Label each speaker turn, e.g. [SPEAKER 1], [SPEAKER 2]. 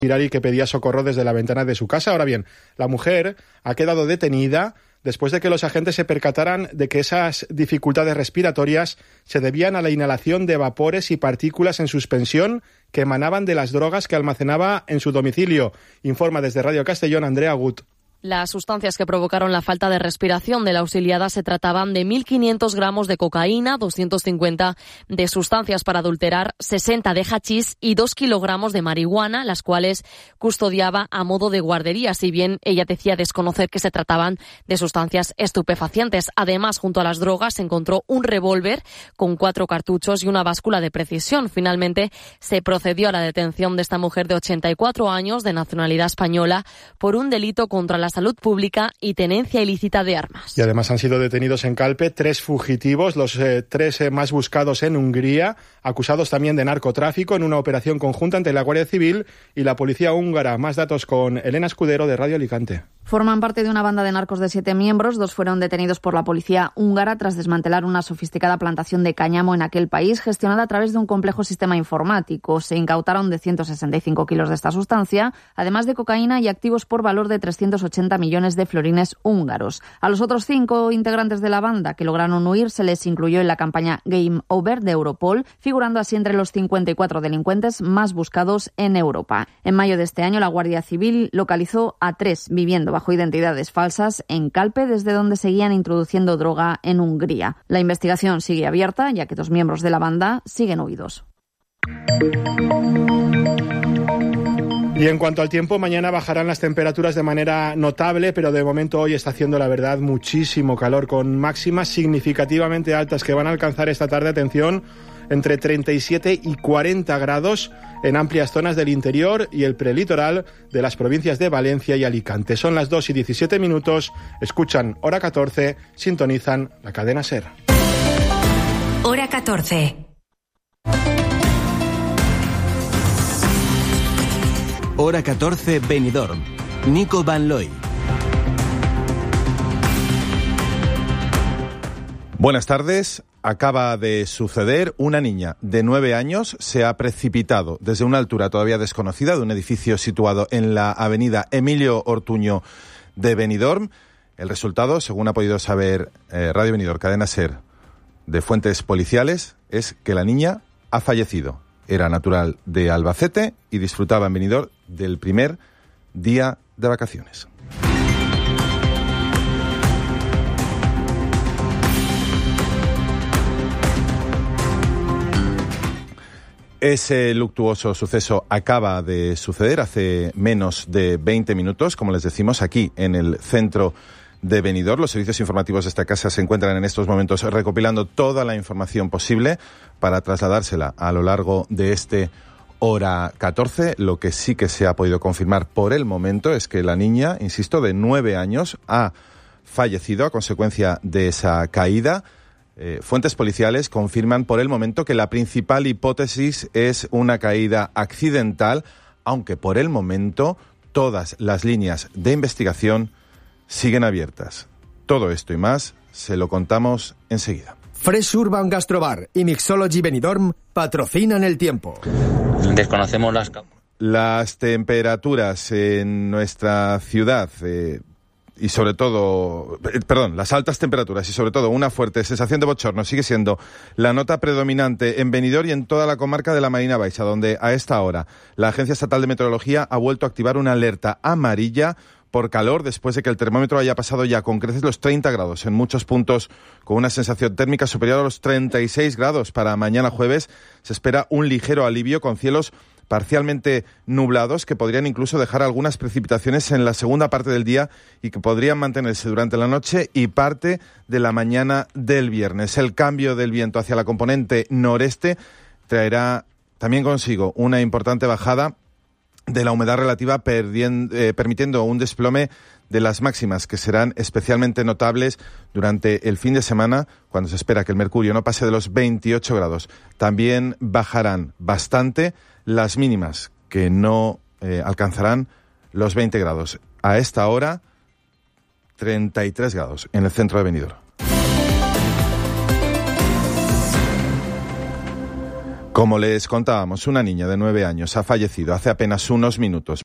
[SPEAKER 1] y que pedía socorro desde la ventana de su casa. Ahora bien, la mujer ha quedado detenida después de que los agentes se percataran de que esas dificultades respiratorias se debían a la inhalación de vapores y partículas en suspensión que emanaban de las drogas que almacenaba en su domicilio. Informa desde Radio Castellón Andrea Gut.
[SPEAKER 2] Las sustancias que provocaron la falta de respiración de la auxiliada se trataban de 1.500 gramos de cocaína, 250 de sustancias para adulterar, 60 de hachís y 2 kilogramos de marihuana, las cuales custodiaba a modo de guardería, si bien ella decía desconocer que se trataban de sustancias estupefacientes. Además, junto a las drogas se encontró un revólver con 4 cartuchos y una báscula de precisión. Finalmente, se procedió a la detención de esta mujer de 84 años, de nacionalidad española, por un delito contra la salud pública y tenencia ilícita de armas.
[SPEAKER 1] Y además han sido detenidos en Calpe 3 fugitivos, los 3 más buscados en Hungría, acusados también de narcotráfico en una operación conjunta entre la Guardia Civil y la policía húngara. Más datos con Elena Escudero de Radio Alicante.
[SPEAKER 3] Forman parte de una banda de narcos de 7 miembros. 2 fueron detenidos por la policía húngara tras desmantelar una sofisticada plantación de cáñamo en aquel país, gestionada a través de un complejo sistema informático. Se incautaron de 165 kilos de esta sustancia, además de cocaína y activos por valor de 380 millones de florines húngaros. A los otros 5 integrantes de la banda que lograron huir se les incluyó en la campaña Game Over de Europol, figurando así entre los 54 delincuentes más buscados en Europa. En mayo de este año, la Guardia Civil localizó a 3 viviendo bajo identidades falsas en Calpe, desde donde seguían introduciendo droga en Hungría. La investigación sigue abierta, ya que 2 miembros de la banda siguen huidos.
[SPEAKER 1] Y en cuanto al tiempo, mañana bajarán las temperaturas de manera notable, pero de momento hoy está haciendo, la verdad, muchísimo calor, con máximas significativamente altas que van a alcanzar esta tarde, atención, entre 37 y 40 grados en amplias zonas del interior y el prelitoral de las provincias de Valencia y Alicante. Son las 2:17, escuchan Hora 14, sintonizan la cadena SER.
[SPEAKER 4] Hora 14.
[SPEAKER 5] Hora 14, Benidorm. Nico Van Looy.
[SPEAKER 6] Buenas tardes. Acaba de suceder. Una niña de 9 años se ha precipitado desde una altura todavía desconocida de un edificio situado en la avenida Emilio Ortuño de Benidorm. El resultado, según ha podido saber Radio Benidorm, cadena SER, de fuentes policiales, es que la niña ha fallecido. Era natural de Albacete y disfrutaba en Benidorm del primer día de vacaciones. Ese luctuoso suceso acaba de suceder hace menos de 20 minutos, como les decimos, aquí en el centro de Benidorm. Los servicios informativos de esta casa se encuentran en estos momentos recopilando toda la información posible para trasladársela a lo largo de este Hora 14. Lo que sí que se ha podido confirmar por el momento es que la niña, insisto, de 9 años, ha fallecido a consecuencia de esa caída. Fuentes policiales confirman por el momento que la principal hipótesis es una caída accidental, aunque por el momento todas las líneas de investigación siguen abiertas. Todo esto y más se lo contamos enseguida.
[SPEAKER 7] Fresh Urban Gastrobar y Mixology Benidorm patrocinan el tiempo.
[SPEAKER 8] Desconocemos
[SPEAKER 6] las temperaturas en nuestra ciudad y sobre todo, las altas temperaturas y sobre todo una fuerte sensación de bochorno sigue siendo la nota predominante en Benidorm y en toda la comarca de la Marina Baixa, donde a esta hora la Agencia Estatal de Meteorología ha vuelto a activar una alerta amarilla por calor después de que el termómetro haya pasado ya con creces los 30 grados en muchos puntos, con una sensación térmica superior a los 36 grados. Para mañana jueves se espera un ligero alivio con cielos parcialmente nublados que podrían incluso dejar algunas precipitaciones en la segunda parte del día y que podrían mantenerse durante la noche y parte de la mañana del viernes. El cambio del viento hacia la componente noreste traerá también consigo una importante bajada de la humedad relativa, permitiendo un desplome de las máximas que serán especialmente notables durante el fin de semana, cuando se espera que el mercurio no pase de los 28 grados. También bajarán bastante las mínimas, que no alcanzarán los 20 grados. A esta hora, 33 grados en el centro de Benidorm. Como les contábamos, una niña de 9 años ha fallecido hace apenas unos minutos